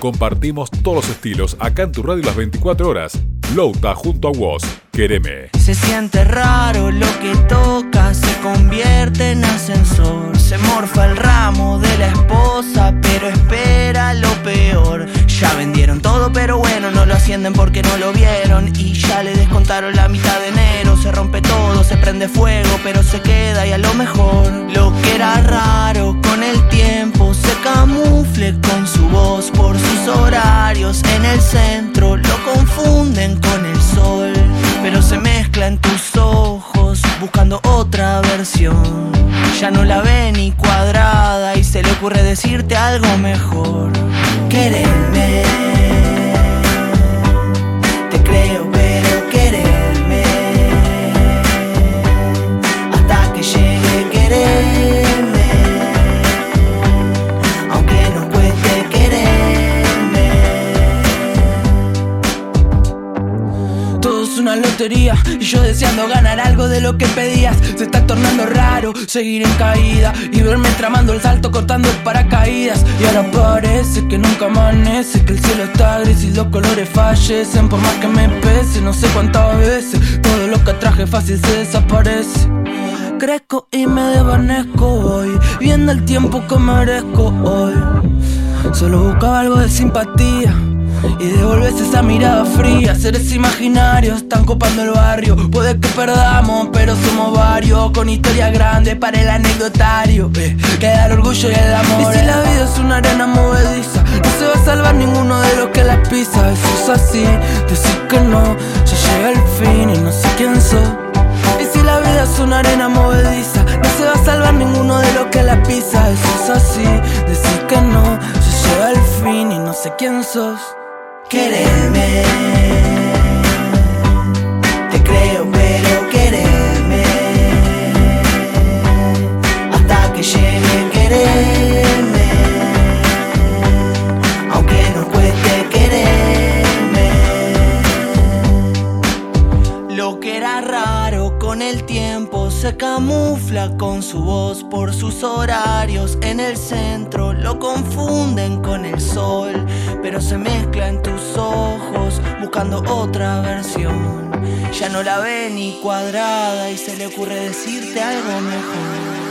compartimos todos los estilos acá en tu radio las 24 horas. Louta junto a vos, quereme. Se siente raro lo que toca, se convierte en ascensor. Se morfa el ramo de la esposa, pero espera lo peor. Ya vendieron todo, pero bueno, no lo ascienden porque no lo vieron. Y ya le descontaron la mitad de enero. Se rompe todo, se prende fuego, pero se queda y a lo mejor lo que era raro con el tiempo se camufle con su voz. Por sus horarios en el centro lo confunden con el sol, pero se mezcla en tus ojos buscando otra versión. Ya no la ve ni cuadrada y se le ocurre decirte algo mejor. Quererme, te creo, pero quererme, hasta que llegue quererme, aunque nos cueste quererme. Todo es una lotería y yo deseando ganar algo de lo que pedías. Se está tornando raro seguir en caída y verme tramando el salto cortando el paracaídas. Y ahora parece que nunca amanece, que el cielo está gris y los colores fallecen. Por más que me pese, no sé cuántas veces todo lo que traje fácil se desaparece. Crezco y me desvanezco hoy, viendo el tiempo que merezco hoy. Solo buscaba algo de simpatía y devolves esa mirada fría. Seres imaginarios están copando el barrio. Puede que perdamos, pero somos varios, con historia grande para el anecdotario. Queda el orgullo y el amor. Y si la vida es una arena movediza, no se va a salvar ninguno de los que la pisa. Eso es así, decir que no, ya llega el fin y no sé quién sos. Y si la vida es una arena movediza, no se va a salvar ninguno de los que la pisa. Eso es así, decir que no, ya llega el fin y no sé quién sos. Quererme, te creo, pero quererme, hasta que llegue quererme, aunque nos cueste quererme. Lo que era raro con el tiempo se camufla con su voz. Por sus horarios en el centro lo confunden con el sol, pero se mezcla en tus ojos buscando otra versión. Ya no la ve ni cuadrada y se le ocurre decirte algo mejor.